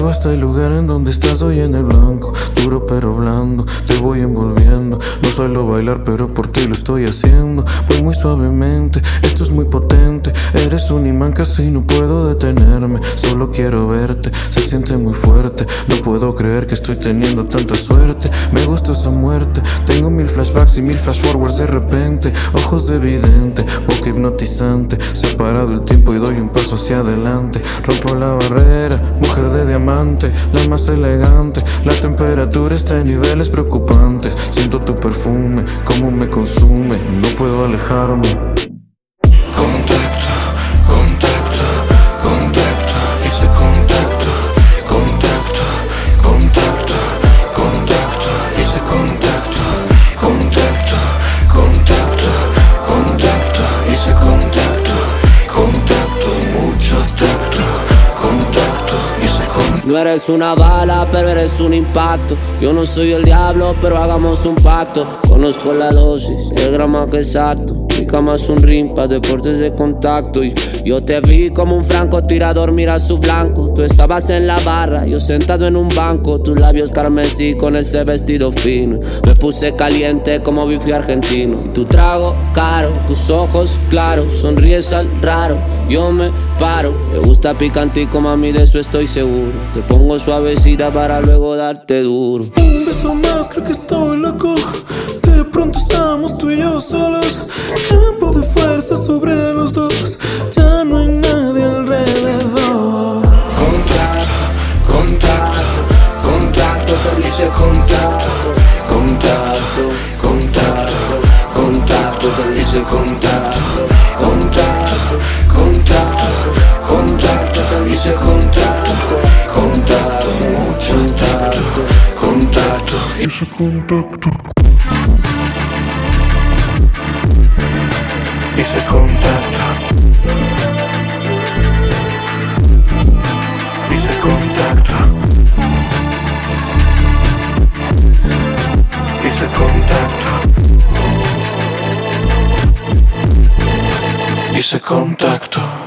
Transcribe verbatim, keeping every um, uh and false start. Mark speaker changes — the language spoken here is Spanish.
Speaker 1: Llego hasta el lugar en donde estás hoy en el blanco, duro pero blando, te voy envolviendo. No suelo bailar pero por ti lo estoy haciendo. Voy muy suavemente, esto es muy potente. Eres un imán, casi no puedo detenerme. Solo quiero verte, se siente muy fuerte. No puedo creer que estoy teniendo tanta suerte. Me gusta esa muerte, tengo mil flashbacks y mil flash forwards de repente. Ojos de vidente, boca hipnotizante. Separado el tiempo y doy un paso hacia adelante. Rompo la barrera, mujer de diamante, la más elegante. La temperatura está en niveles preocupantes. Siento tu perfume, cómo me consume, no puedo alejarme. Contacto, contacto, contacto, hice contacto, contacto, contacto, contacto, hice contacto, contacto, contacto, contacto, hice contacto, contacto, mucho tacto, contacto, hice contacto.
Speaker 2: No eres una bala, pero eres un impacto. Yo no soy el diablo, pero hagamos un pacto. Conozco la dosis, el gramaje exacto. Mi cama es un ring pa' deportes de contacto. Y yo te vi como un francotirador, mira su blanco. Tú estabas en la barra, yo sentado en un banco. Tus labios carmesí con ese vestido fino. Me puse caliente como bife argentino. Tu trago caro, tus ojos claros. Sonríes al raro, yo me paro. Te gusta picantico, mami, de eso estoy seguro. Te pongo suavecita para luego darte duro.
Speaker 1: Un beso más, creo que estoy loco. De pronto estamos tú y yo solos. Campo de fuerza sobre los dos. Ya no hay nadie alrededor. Contacto, contacto, contacto, te hice contacto. Contacto, contacto, contacto, te hice contacto. Contacto, contacto, contacto, te hice contacto. Contacto, mucho tacto, contacto, hice contacto. Hice contacto. Hice contacto. Hice contacto. Hice contacto.